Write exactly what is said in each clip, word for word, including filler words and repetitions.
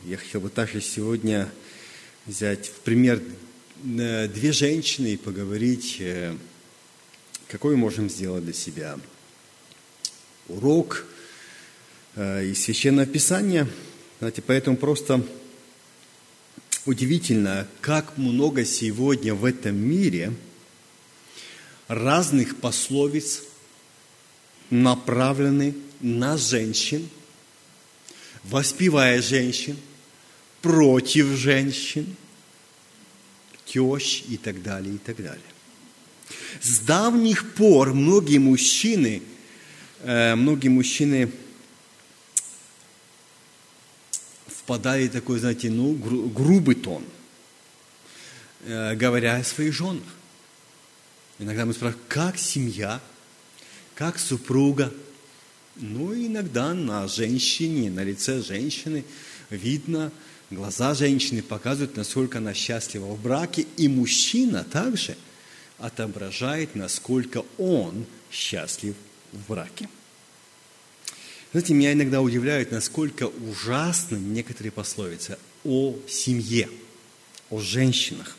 я хотел бы также сегодня взять в пример две женщины и поговорить, какой можем сделать для себя урок из Священного Писания. Знаете, поэтому просто удивительно, как много сегодня в этом мире разных пословиц направлены на женщин, воспевая женщин, против женщин, тещ и так далее, и так далее. С давних пор многие мужчины, э, многие мужчины впадали в такой, знаете, ну, гру- грубый тон, э, говоря о своих женах. Иногда мы спрашиваем, как семья, как супруга. Ну, иногда на женщине, на лице женщины видно, глаза женщины показывают, насколько она счастлива в браке, и мужчина также отображает, насколько он счастлив в браке. Знаете, меня иногда удивляет, насколько ужасны некоторые пословицы о семье, о женщинах.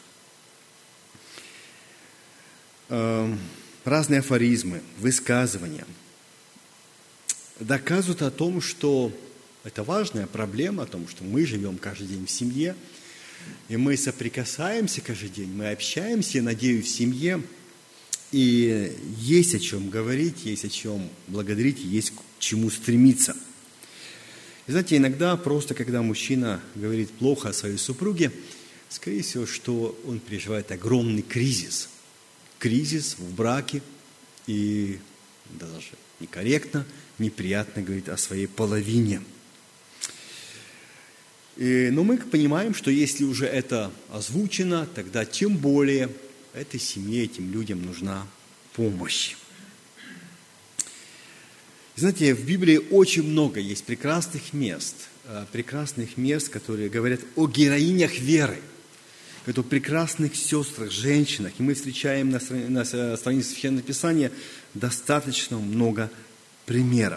Разные афоризмы, высказывания доказывают о том, что это важная проблема, о том, что мы живем каждый день в семье, и мы соприкасаемся каждый день, мы общаемся, я надеюсь, в семье, и есть о чем говорить, есть о чем благодарить, есть к чему стремиться. И знаете, иногда просто, когда мужчина говорит плохо о своей супруге, скорее всего, что он переживает огромный кризис. Кризис в браке, и даже некорректно, неприятно говорить о своей половине. И, но мы понимаем, что если уже это озвучено, тогда тем более этой семье, этим людям нужна помощь. Знаете, в Библии очень много есть прекрасных мест, прекрасных мест, которые говорят о героинях веры, о прекрасных сестрах, женщинах. И мы встречаем на странице Священного Писания достаточно много примеров.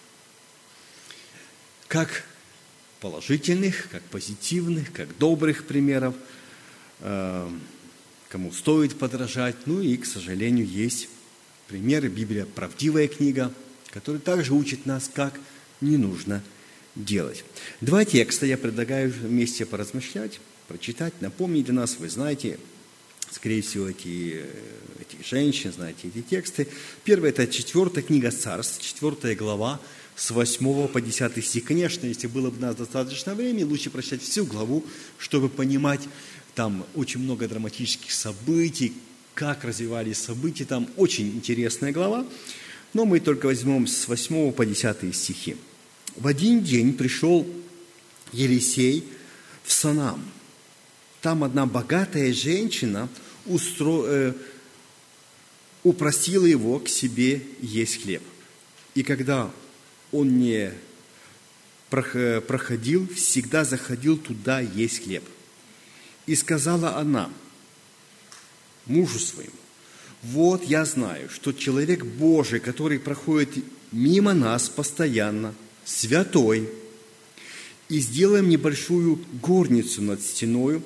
Как положительных, как позитивных, как добрых примеров, кому стоит подражать. Ну и, к сожалению, есть примеры. Библия – правдивая книга, которая также учит нас, как не нужно делать. Два текста я предлагаю вместе поразмышлять, прочитать, напомнить для нас. Вы знаете, скорее всего, эти, этих женщин, знаете эти тексты. Первое – это четвертая книга Царств, четвертая глава, с восьмого по десятый стих. Конечно, если было бы у нас достаточно времени, лучше прочитать всю главу, чтобы понимать, там очень много драматических событий, как развивались события. Там очень интересная глава, но мы только возьмем с восьмого по десятый стихи. В один день пришел Елисей в Санам. Там одна богатая женщина устро... э, упросила его к себе есть хлеб. И когда он не проходил, всегда заходил туда есть хлеб. И сказала она мужу своему: вот я знаю, что человек Божий, который проходит мимо нас постоянно, святой, и сделаем небольшую горницу над стеною,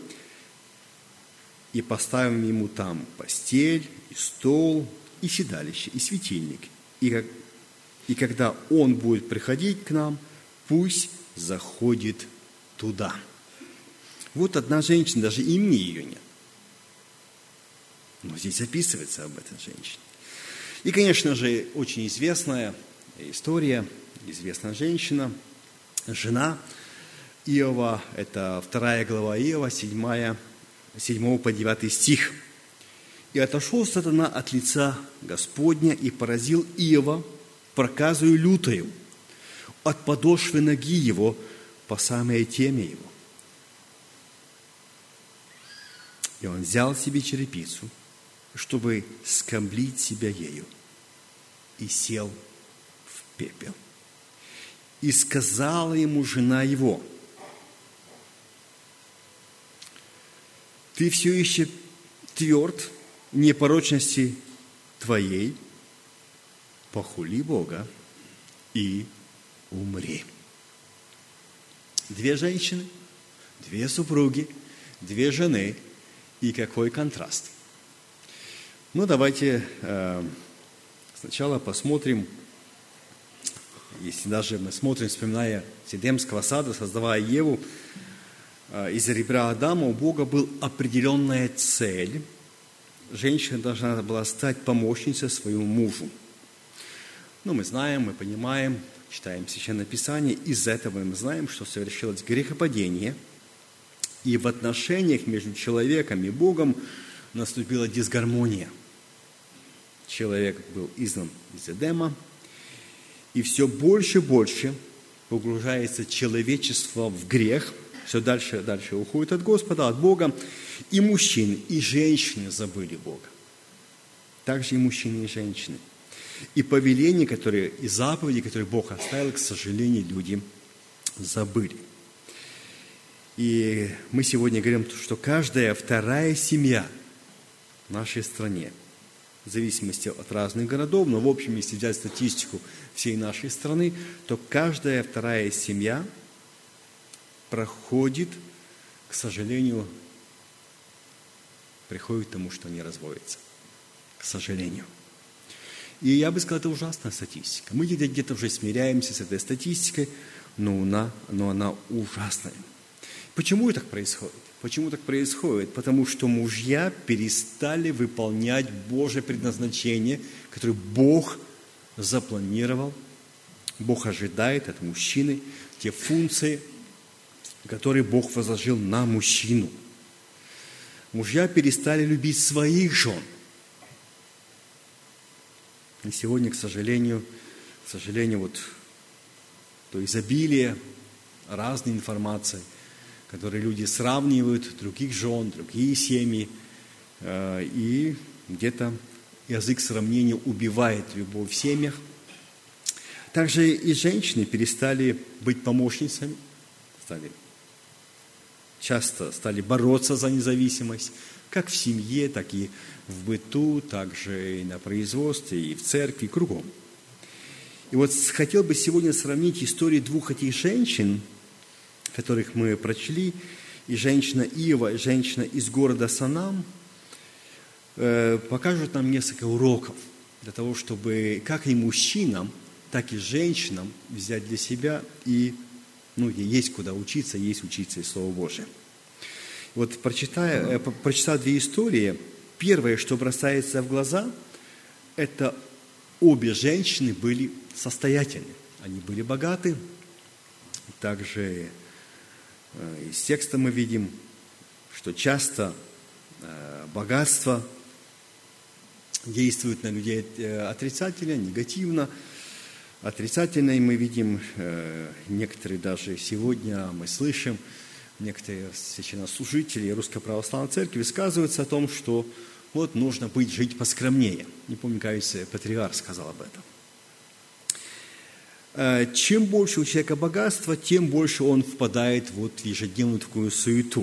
и поставим ему там постель, и стол, и седалище, и светильник. И, как, и когда он будет приходить к нам, пусть заходит туда. Вот одна женщина, даже имени ее нет. Но здесь записывается об этой женщине. И, конечно же, очень известная история, известная женщина, жена Иова, это вторая глава Иова, седьмая, седьмого по девятый стих. «И отошел сатана от лица Господня и поразил Иова проказою лютою от подошвы ноги его по самое темя его. И он взял себе черепицу, чтобы скоблить себя ею, и сел в пепел. И сказала ему жена его: ты все еще тверд в непорочности твоей, похули Бога и умри». Две женщины, Две супруги, две жены, и какой контраст. Ну, давайте э, сначала посмотрим, если даже мы смотрим, вспоминая с Эдемского сада, создавая Еву, э, из ребра Адама у Бога была определенная цель. Женщина должна была стать помощницей своему мужу. Ну, мы знаем, мы понимаем, читаем Священное Писание, из этого мы знаем, что совершилось грехопадение, и в отношениях между человеком и Богом наступила дисгармония. Человек был изгнан из Эдема, и все больше и больше погружается человечество в грех, все дальше и дальше уходит от Господа, от Бога, и мужчины, и женщины забыли Бога. Также и мужчины, и женщины. И повеления, которые, и заповеди, которые Бог оставил, к сожалению, люди забыли. И мы сегодня говорим, что каждая вторая семья в нашей стране, в зависимости от разных городов, но в общем, если взять статистику всей нашей страны, то каждая вторая семья проходит, к сожалению, приходит к тому, что они разводятся. К сожалению. И я бы сказал, это ужасная статистика. Мы где-то уже смиряемся с этой статистикой, но она, но она ужасная. Почему так происходит? Почему так происходит? Потому что мужья перестали выполнять Божье предназначение, которое Бог запланировал. Бог ожидает от мужчины те функции, которые Бог возложил на мужчину. Мужья перестали любить своих жен. И сегодня, к сожалению, к сожалению, вот то изобилие разной информации, которые люди сравнивают других жен, другие семьи, и где-то язык сравнения убивает любовь в семьях. Также и женщины перестали быть помощницами, стали, часто стали бороться за независимость, как в семье, так и в быту, также и на производстве, и в церкви, и кругом. И вот хотел бы сегодня сравнить истории двух этих женщин, которых мы прочли, и женщина Иова, и женщина из города Санам, э, покажут нам несколько уроков для того, чтобы как и мужчинам, так и женщинам взять для себя, и ну, есть куда учиться, есть учиться из Слова Божия. Вот прочитая, э, прочитав две истории, первое, что бросается в глаза, это обе женщины были состоятельны. Они были богаты. Также из текста мы видим, что часто богатство действует на людей отрицательно, негативно. Отрицательно и мы видим, некоторые даже сегодня мы слышим, некоторые священнослужители Русской Православной Церкви высказываются о том, что вот нужно быть, жить поскромнее. Не помню, кажется, патриарх сказал об этом. Чем больше у человека богатства, тем больше он впадает вот в ежедневную такую суету.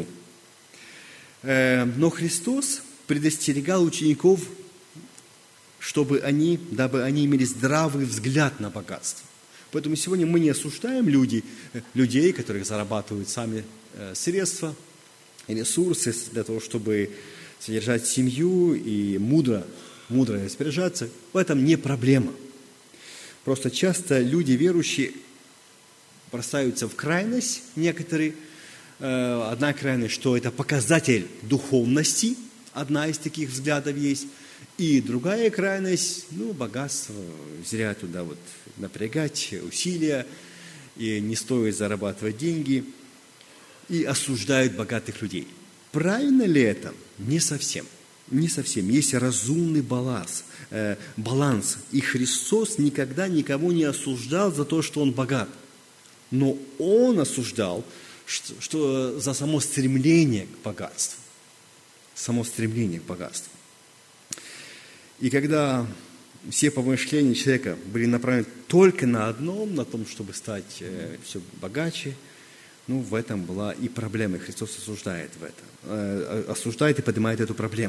Но Христос предостерегал учеников, чтобы они, дабы они имели здравый взгляд на богатство. Поэтому сегодня мы не осуждаем люди, людей, которые зарабатывают сами средства и ресурсы для того, чтобы содержать семью и мудро, мудро распоряжаться. В этом не проблема. Просто часто люди верующие бросаются в крайность некоторые. Одна крайность, что это показатель духовности, одна из таких взглядов есть. И другая крайность, ну, богатство, зря туда вот напрягать усилия, и не стоит зарабатывать деньги, и осуждают богатых людей. Правильно ли это? Не совсем. Не совсем. Есть разумный баланс, э, баланс. И Христос никогда никого не осуждал за то, что он богат. Но Он осуждал что, что за само стремление к богатству. Само стремление к богатству. И когда все помышления человека были направлены только на одном, на том, чтобы стать э, все богаче, ну, в этом была и проблема. И Христос осуждает в этом. Э, осуждает и поднимает эту проблему.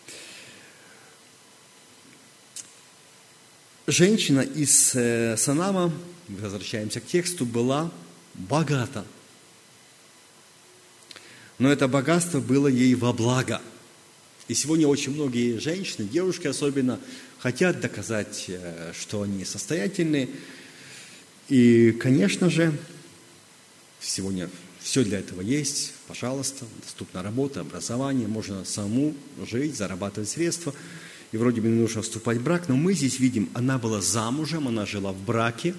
Женщина из э, Санама, возвращаемся к тексту, была богата. но это богатство было ей во благо. И сегодня очень многие женщины, девушки особенно, хотят доказать, что они состоятельны. И, конечно же, сегодня все для этого есть. Пожалуйста, доступна работа, образование, можно самому жить, зарабатывать средства. И вроде бы не нужно вступать в брак, но мы здесь видим, она была замужем, она жила в браке,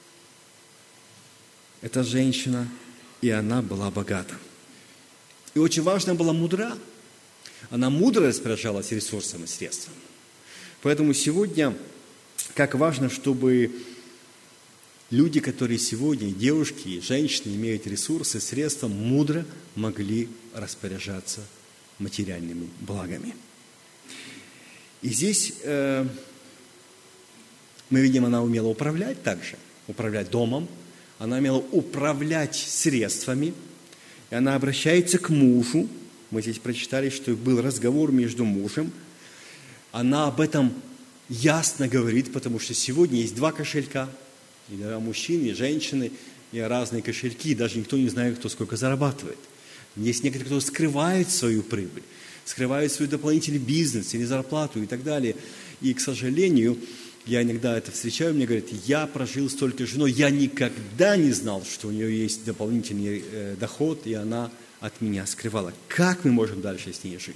эта женщина, и она была богата. И очень важно, была мудра. Она мудро распоряжалась ресурсами и средствами. Поэтому сегодня, как важно, чтобы люди, которые сегодня, девушки, и женщины, имеют ресурсы, средства, мудро могли распоряжаться материальными благами. И здесь э, мы видим, она умела управлять также, управлять домом, она умела управлять средствами, и она обращается к мужу. Мы здесь прочитали, что был разговор между мужем. Она об этом ясно говорит, потому что сегодня есть два кошелька. И для мужчин, и женщины, и разные кошельки. Даже никто не знает, кто сколько зарабатывает. Есть некоторые, кто скрывает свою прибыль, скрывает свой дополнительный бизнес или зарплату и так далее. И, к сожалению, я иногда это встречаю, мне говорят, я прожил столько с женой, я никогда не знал, что у нее есть дополнительный э, доход, и она от меня скрывала. Как мы можем дальше с ней жить?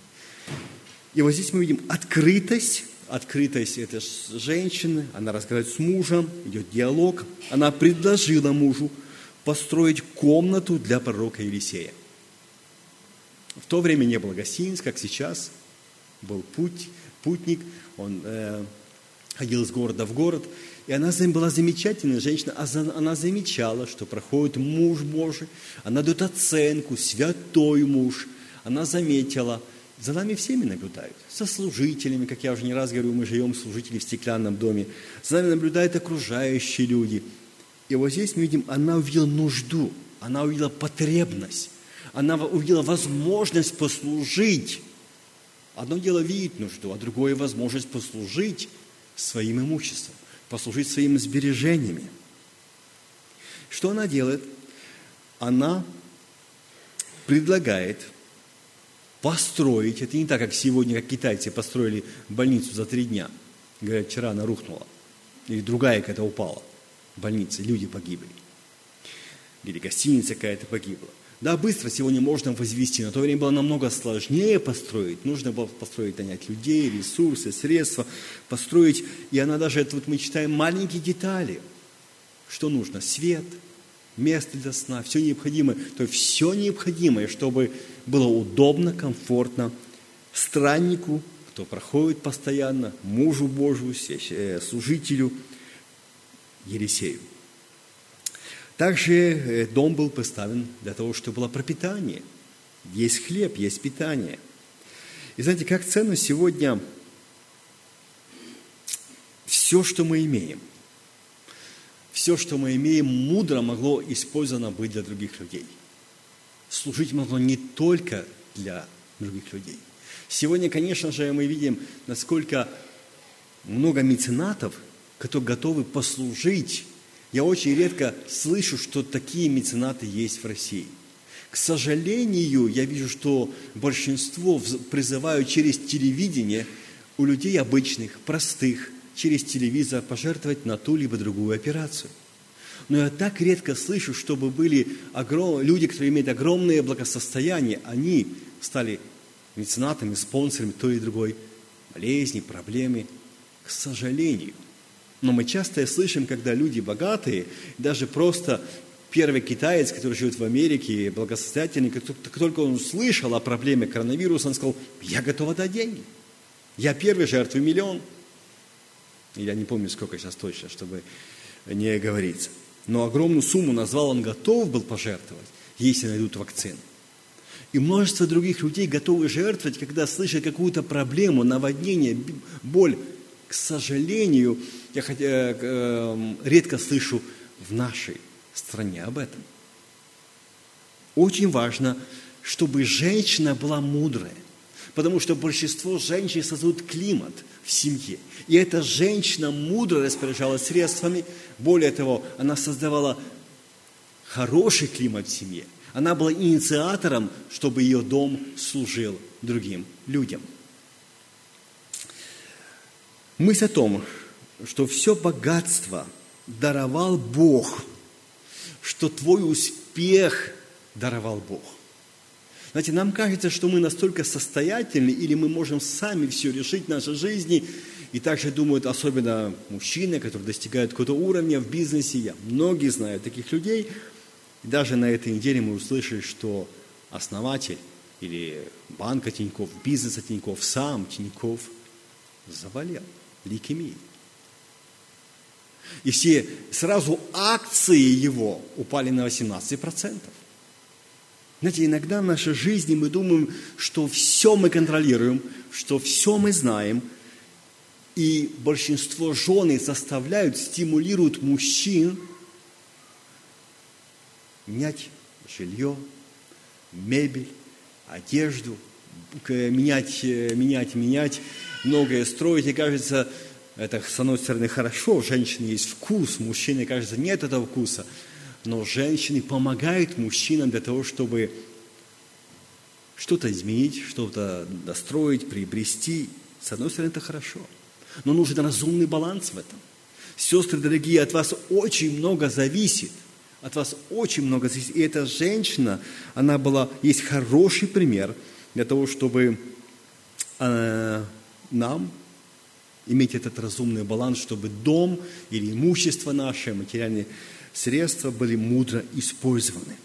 И вот здесь мы видим открытость, открытость этой женщины, она разговаривает с мужем, идет диалог, она предложила мужу построить комнату для пророка Елисея. В то время не было гостиниц, как сейчас, был путь, путник, он э, ходил из города в город, и она была замечательная женщина, она замечала, что проходит муж Божий, она дает оценку, святой муж, она заметила, за нами всеми наблюдают, со служителями, как я уже не раз говорю, мы живем служители в стеклянном доме, за нами наблюдают окружающие люди. И вот здесь мы видим, она увидела нужду, она увидела потребность, она увидела возможность послужить. Одно дело видеть нужду, а другое возможность послужить своим имуществом, послужить своими сбережениями. Что она делает? Она предлагает построить, это не так, как сегодня, как китайцы построили больницу за три дня. Говорят, вчера она рухнула. Или другая какая-то упала. Больница, люди погибли. Или гостиница какая-то погибла. Да, быстро сегодня можно возвести, но в то время было намного сложнее построить. Нужно было построить, нанять людей, ресурсы, средства, построить. И она даже, это вот мы читаем маленькие детали. Что нужно? Свет, место для сна, все необходимое. То есть все необходимое, чтобы было удобно, комфортно страннику, кто проходит постоянно, мужу Божию, служителю Елисею. Также дом был поставлен для того, чтобы было пропитание. Есть хлеб, есть питание. И знаете, как ценно сегодня все, что мы имеем. Все, что мы имеем, мудро могло использовано быть для других людей. Служить могло не только для других людей. Сегодня, конечно же, мы видим, насколько много меценатов, которые готовы послужить. Я очень редко слышу, что такие меценаты есть в России. К сожалению, я вижу, что большинство призывают через телевидение у людей обычных, простых, через телевизор пожертвовать на ту либо другую операцию. Но я так редко слышу, чтобы были огром... люди, которые имеют огромное благосостояние, они стали меценатами, спонсорами той или другой болезни, проблемы. К сожалению. Но мы часто слышим, когда люди богатые, даже просто первый китаец, который живет в Америке, благосостоятельный, как только он услышал о проблеме коронавируса, он сказал, я готов отдать деньги. Я первый жертвую миллион. Я не помню, сколько сейчас точно, чтобы не говориться. Но огромную сумму назвал, он готов был пожертвовать, если найдут вакцину. И множество других людей готовы жертвовать, когда слышат какую-то проблему, наводнение, боль. К сожалению, я хотя, э, редко слышу в нашей стране об этом. Очень важно, чтобы женщина была мудрая, потому что большинство женщин создают климат в семье. И эта женщина мудро распоряжалась средствами. Более того, она создавала хороший климат в семье. Она была инициатором, чтобы ее дом служил другим людям. Мысль о том, что все богатство даровал Бог, что твой успех даровал Бог. Знаете, нам кажется, что мы настолько состоятельны, или мы можем сами все решить в нашей жизни. И также думают, особенно мужчины, которые достигают какого-то уровня в бизнесе. Я многие знаю таких людей. И даже на этой неделе мы услышали, что основатель или банка Тинькофф, бизнеса Тинькофф, сам Тинькофф заболел лейкемией. И все сразу акции его упали на восемнадцать процентов. Знаете, иногда в нашей жизни мы думаем, что все мы контролируем, что все мы знаем, и большинство жен заставляют, стимулируют мужчин менять жилье, мебель, одежду, менять, менять, менять, многое строить. И кажется, это с одной стороны хорошо, у женщины есть вкус, мужчине, кажется, нет этого вкуса. Но женщины помогают мужчинам для того, чтобы что-то изменить, что-то достроить, приобрести. С одной стороны, это хорошо. Но нужен разумный баланс в этом. Сестры дорогие, от вас очень много зависит. От вас очень много зависит. И эта женщина, она была, есть хороший пример для того, чтобы э, нам иметь этот разумный баланс, чтобы дом или имущество наше, материальные средства были мудро использованы.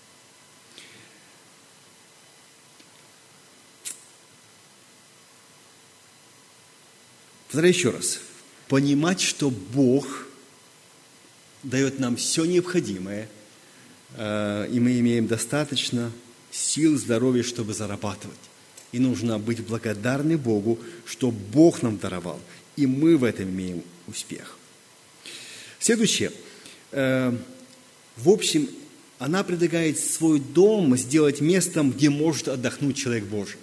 Повторяю еще раз. Понимать, что Бог дает нам все необходимое, и мы имеем достаточно сил, здоровья, чтобы зарабатывать. И нужно быть благодарны Богу, что Бог нам даровал, и мы в этом имеем успех. Следующее. В общем, она предлагает свой дом сделать местом, где может отдохнуть человек Божий.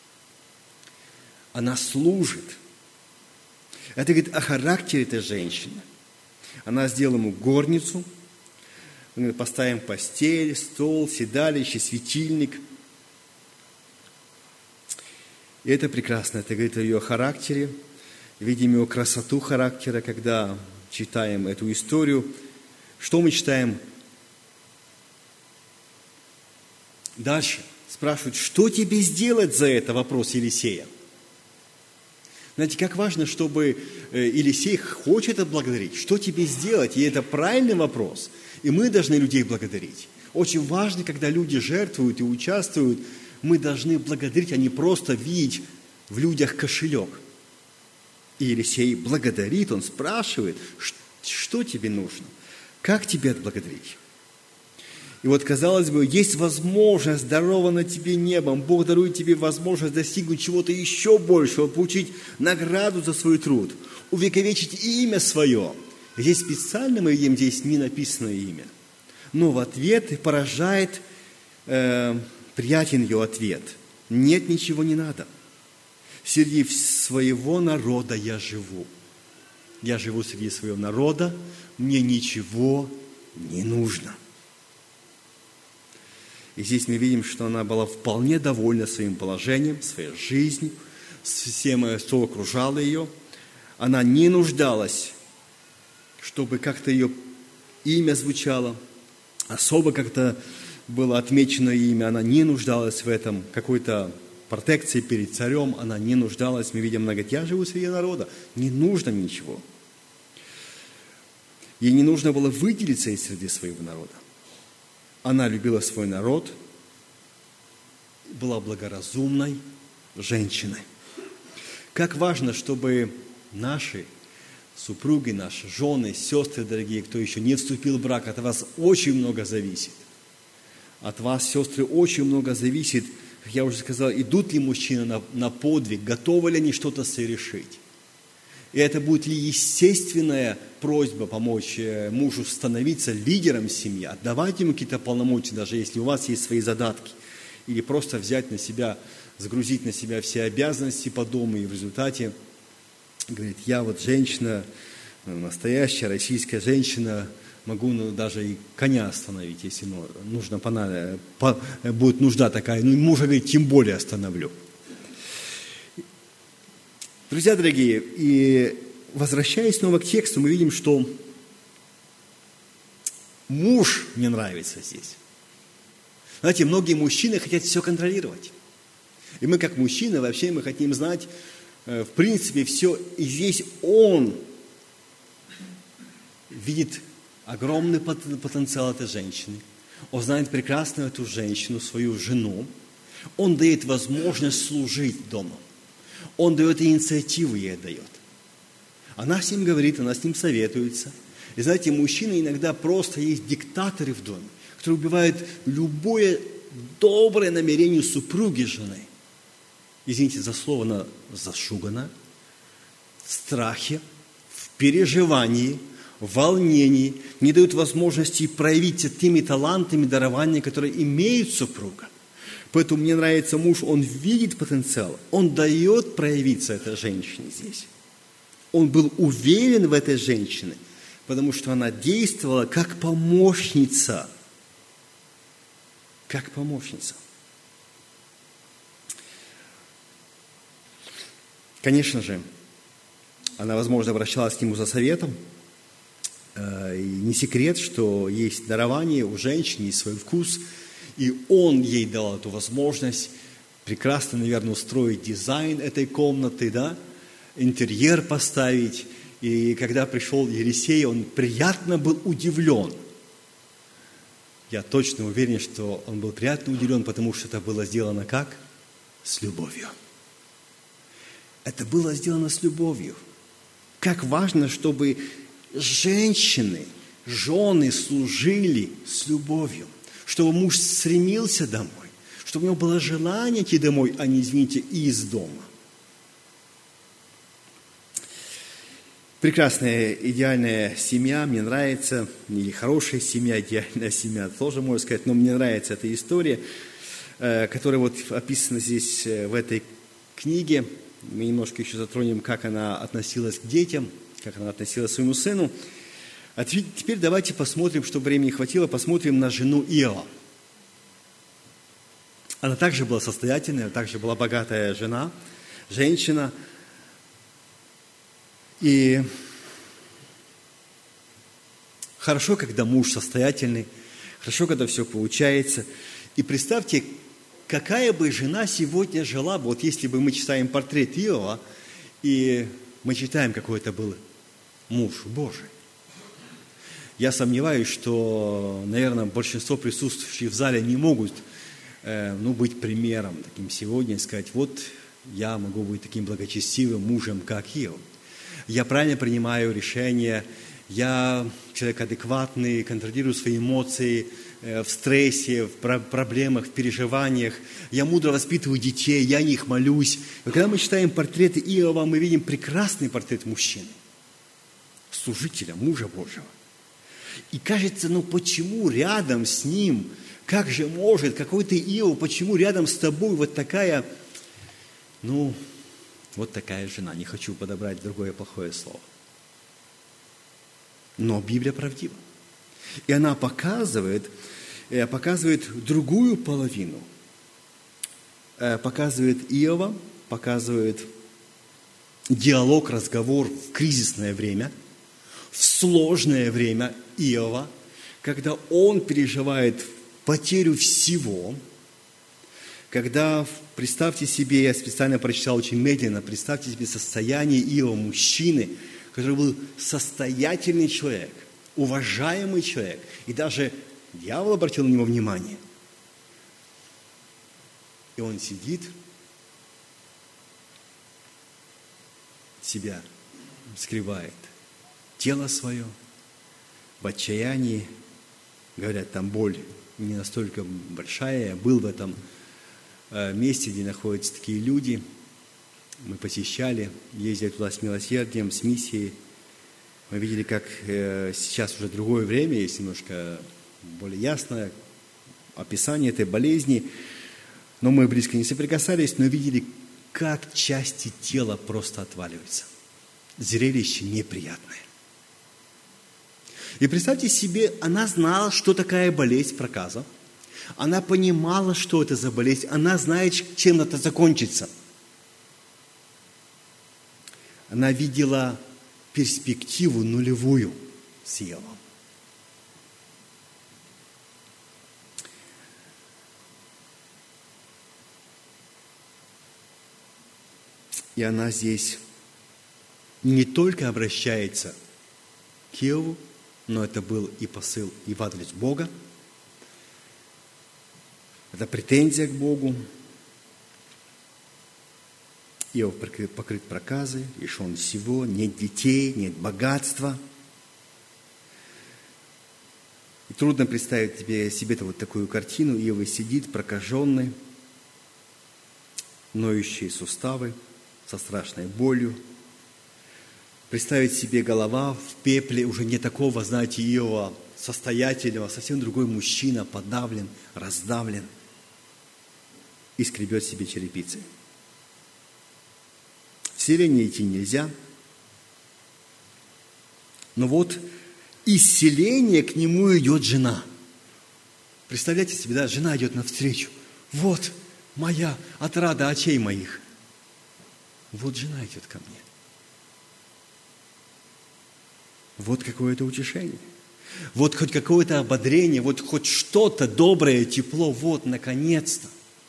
Она служит. Это говорит о характере этой женщины. Она сделала ему горницу, мы поставим постель, стол, седалище, светильник. И это прекрасно. Это говорит о ее характере. Видим ее красоту характера, когда читаем эту историю. Что мы читаем? Дальше спрашивают, что тебе сделать за это? Вопрос Елисея. Знаете, как важно, чтобы Елисей хочет отблагодарить. Что тебе сделать? И это правильный вопрос. И мы должны людей благодарить. Очень важно, когда люди жертвуют и участвуют, мы должны благодарить, а не просто видеть в людях кошелек. И Елисей благодарит, он спрашивает, что тебе нужно? Как тебе отблагодарить? И вот, казалось бы, есть возможность, дарована тебе небом, Бог дарует тебе возможность достигнуть чего-то еще большего, получить награду за свой труд, увековечить имя свое. Здесь специально мы видим, здесь не написано имя. Но в ответ поражает, э, приятен ее ответ. Нет, ничего не надо. Среди своего народа я живу. Я живу среди своего народа, мне ничего не нужно. И здесь мы видим, что она была вполне довольна своим положением, своей жизнью, всем, что окружало ее. Она не нуждалась, чтобы как-то ее имя звучало, особо как-то было отмечено имя. Она не нуждалась в этом, какой-то протекции перед царем. Она не нуждалась. Мы видим, она говорит, я живу среди народа, не нужно ничего. Ей не нужно было выделиться из среды своего народа. Она любила свой народ, была благоразумной женщиной. Как важно, чтобы наши супруги, наши жены, сестры дорогие, кто еще не вступил в брак, от вас очень много зависит. От вас, сестры, очень много зависит. Как я уже сказал, идут ли мужчины на, на подвиг, готовы ли они что-то совершить. И это будет ли естественная просьба помочь мужу становиться лидером семьи, отдавать ему какие-то полномочия, даже если у вас есть свои задатки, или просто взять на себя, сгрузить на себя все обязанности по дому, и в результате говорит, я вот женщина, настоящая российская женщина, могу ну, даже и коня остановить, если ну, нужно, понадо- по- будет нужда такая. Ну, и мужа, говорит, тем более остановлю. Друзья дорогие, и возвращаясь снова к тексту, мы видим, что муж мне нравится здесь. Знаете, многие мужчины хотят все контролировать. И мы, как мужчины, вообще мы хотим знать, в принципе, все. И здесь он видит огромный потенциал этой женщины. Он знает прекрасно эту женщину, свою жену. Он дает возможность служить дома. Он дает инициативу, ей дает. Она с ним говорит, она с ним советуется. И знаете, мужчины иногда просто есть диктаторы в доме, которые убивают любое доброе намерение супруги жены. Извините за слово, она зашугана, в страхе, в переживании, в волнении, не дают возможности проявить теми талантами, дарованиями, которые имеет супруга. Поэтому мне нравится муж, он видит потенциал, он дает проявиться этой женщине здесь. Он был уверен в этой женщине, потому что она действовала как помощница. Как помощница. Конечно же, она, возможно, обращалась к нему за советом. И не секрет, что есть дарование у женщины, есть свой вкус. И он ей дал эту возможность прекрасно, наверное, устроить дизайн этой комнаты, да, интерьер поставить. И когда пришел Елисей, он приятно был удивлен. Я точно уверен, что он был приятно удивлен, потому что это было сделано как? С любовью. Это было сделано с любовью. Как важно, чтобы женщины, жены служили с любовью. Чтобы муж стремился домой, чтобы у него было желание идти домой, а не, извините, из дома. Прекрасная, идеальная семья, мне нравится, или хорошая семья, идеальная семья, тоже можно сказать, но мне нравится эта история, которая вот описана здесь в этой книге. Мы немножко еще затронем, как она относилась к детям, как она относилась к своему сыну. А теперь давайте посмотрим, чтобы времени хватило, посмотрим на жену Иова. Она также была состоятельная, также была богатая жена, женщина. И хорошо, когда муж состоятельный, хорошо, когда все получается. И представьте, какая бы жена сегодня жила бы, вот если бы мы читаем портрет Иова, и мы читаем, какой это был муж Божий. Я сомневаюсь, что, наверное, большинство присутствующих в зале не могут э, ну, быть примером таким сегодня, сказать, вот я могу быть таким благочестивым мужем, как Иов. Я правильно принимаю решения, я человек адекватный, контролирую свои эмоции э, в стрессе, в про- проблемах, в переживаниях. Я мудро воспитываю детей, я о них молюсь. И когда мы читаем портреты Иова, мы видим прекрасный портрет мужчины, служителя, мужа Божьего. И кажется, ну почему рядом с ним, как же может какой-то Иов, почему рядом с тобой вот такая, ну, вот такая жена. Не хочу подобрать другое плохое слово. Но Библия правдива. И она показывает, показывает другую половину. Показывает Иова, показывает диалог, разговор в кризисное время, в сложное время Иова, когда он переживает потерю всего, когда, представьте себе, я специально прочитал очень медленно, представьте себе состояние Иова, мужчины, который был состоятельный человек, уважаемый человек, и даже дьявол обратил на него внимание. И он сидит, себя скрывает, тело свое, в отчаянии, говорят, там боль не настолько большая. Я был в этом месте, где находятся такие люди. Мы посещали, ездили туда с милосердием, с миссией. Мы видели, как сейчас уже другое время, есть немножко более ясное описание этой болезни. Но мы близко не соприкасались, но видели, как части тела просто отваливаются. Зрелище неприятное. И представьте себе, она знала, что такая болезнь проказа. Она понимала, что это за болезнь. Она знает, чем это закончится. Она видела перспективу нулевую с Евом. И она здесь не только обращается к Иову, но это был и посыл и в адрес Бога. Это претензия к Богу. Иов покрыт, покрыт проказой, лишен всего, нет детей, нет богатства. И трудно представить себе, себе вот такую картину. Иов сидит прокаженный, ноющие суставы, со страшной болью. Представить себе голова в пепле, уже не такого, знаете, Иова состоятельного, совсем другой мужчина, подавлен, раздавлен, и скребет себе черепицы. В селение идти нельзя. Но вот из селения к нему идет жена. Представляете себе, да, жена идет навстречу. Вот моя отрада очей моих. Вот жена идет ко мне. Вот какое-то утешение. Вот хоть какое-то ободрение, вот хоть что-то доброе, тепло, вот, наконец-то.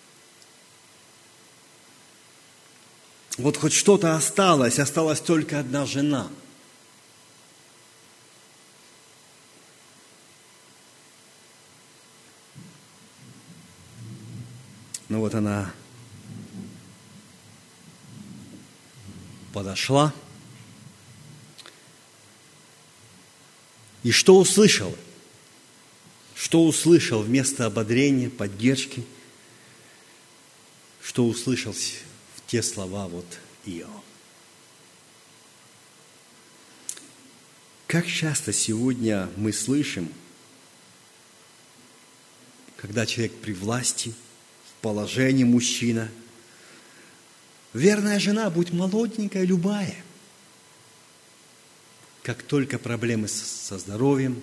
Вот хоть что-то осталось, осталась только одна жена. Ну вот она подошла. И что услышал? Что услышал вместо ободрения, поддержки? Что услышал в те слова вот Иов? Как часто сегодня мы слышим, когда человек при власти, в положении мужчина, верная жена, будь молоденькая, любая. Как только проблемы со здоровьем,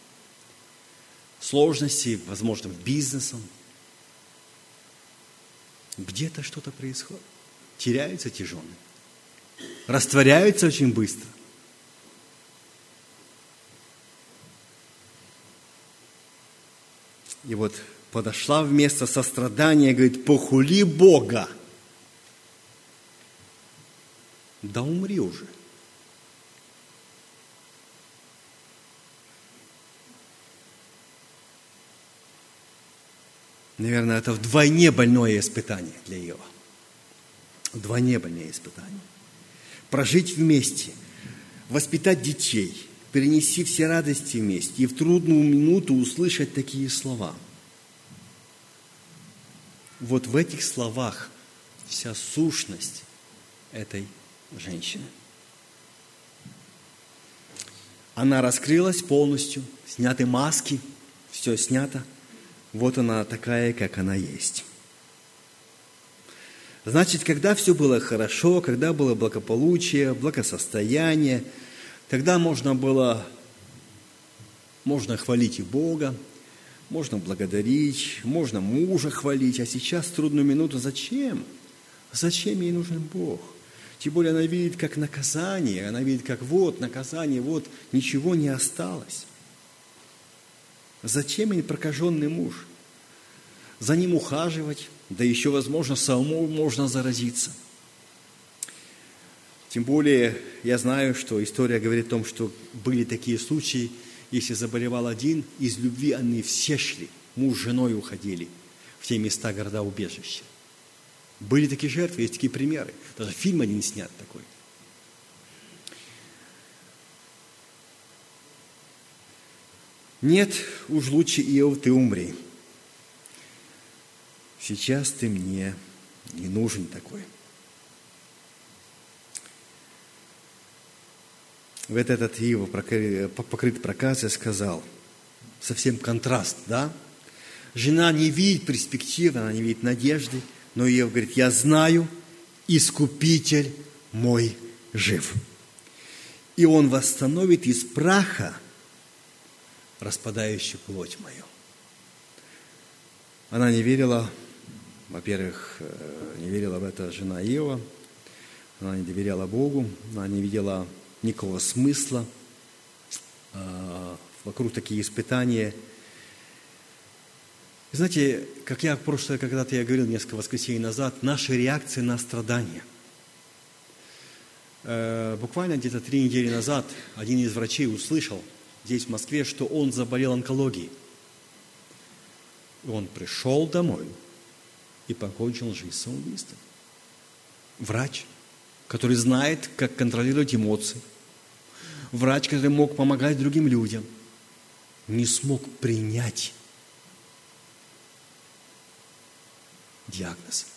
сложности, возможно, бизнесом, где-то что-то происходит. Теряются те жены. Растворяются очень быстро. И вот подошла вместо сострадания, говорит, похули Бога. Да умри уже. Наверное, это вдвойне больное испытание для Иова. Вдвойне больное испытание. Прожить вместе, воспитать детей, перенести все радости вместе и в трудную минуту услышать такие слова. Вот в этих словах вся сущность этой женщины. Она раскрылась полностью, сняты маски, все снято. Вот она такая, как она есть. Значит, когда все было хорошо, когда было благополучие, благосостояние, тогда можно было, можно хвалить и Бога, можно благодарить, можно мужа хвалить, а сейчас в трудную минуту зачем? Зачем ей нужен Бог? Тем более она видит как наказание, она видит как вот наказание, вот ничего не осталось. Зачем ей прокаженный муж? За ним ухаживать, да еще, возможно, самому можно заразиться. Тем более, я знаю, что история говорит о том, что были такие случаи, если заболевал один, из любви они все шли, муж с женой уходили в те места, города, убежища. Были такие жертвы, есть такие примеры. Даже фильм один снят такой. Нет, уж лучше, Иов, ты умри. Сейчас ты мне не нужен такой. В этот Иов, покрыт проказой, сказал, совсем контраст, да? Жена не видит перспективы, она не видит надежды, но Иов говорит, я знаю, Искупитель мой жив. И Он восстановит из праха распадающий плоть мою. Она не верила, во-первых, не верила в это жена Иова, она не доверяла Богу, она не видела никакого смысла. Вокруг такие испытания. Знаете, как я в прошлое, когда-то я говорил несколько воскресений назад, наши реакции на страдания. Буквально где-то три недели назад один из врачей услышал здесь, в Москве, что он заболел онкологией. Он пришел домой и покончил жизнь самоубийством. Врач, который знает, как контролировать эмоции. Врач, который мог помогать другим людям, не смог принять диагноз.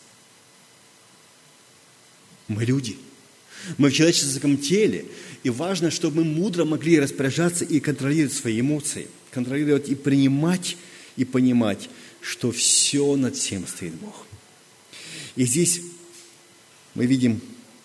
Мы люди. Мы в человеческом теле. И важно, чтобы мы мудро могли распоряжаться и контролировать свои эмоции. Контролировать и принимать, и понимать, что все над всем стоит Бог. И здесь мы видим,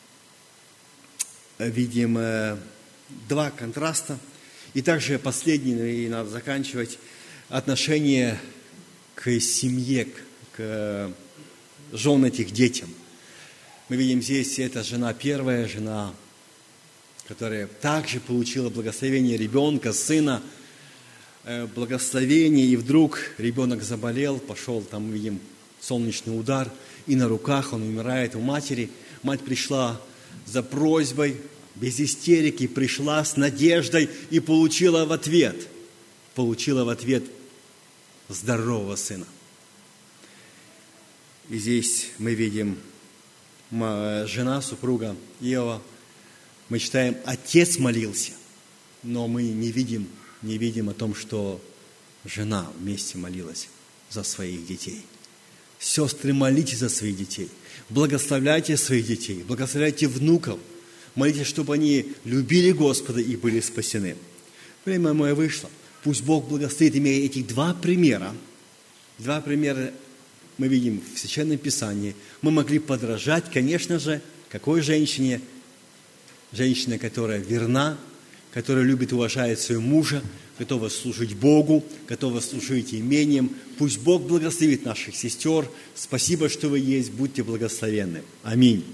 видим э, два контраста. И также последний, и надо заканчивать, отношение к семье, к женам этих детям. Мы видим здесь, это жена первая, жена, которая также получила благословение ребенка, сына, благословение, и вдруг ребенок заболел, пошел, там мы видим солнечный удар, и на руках он умирает у матери. Мать пришла за просьбой, без истерики, пришла с надеждой и получила в ответ, получила в ответ здорового сына. И здесь мы видим жена, супруга Иова. Мы читаем, отец молился, но мы не видим, не видим о том, что жена вместе молилась за своих детей. Сестры, молитесь за своих детей, благословляйте своих детей, благословляйте внуков, молитесь, чтобы они любили Господа и были спасены. Время мое вышло. Пусть Бог благословит, имея этих два примера. Два примера мы видим в Священном Писании. Мы могли подражать, конечно же, какой женщине? Женщине, которая верна, которая любит и уважает своего мужа, готова служить Богу, готова служить имением. Пусть Бог благословит наших сестер. Спасибо, что вы есть. Будьте благословенны. Аминь.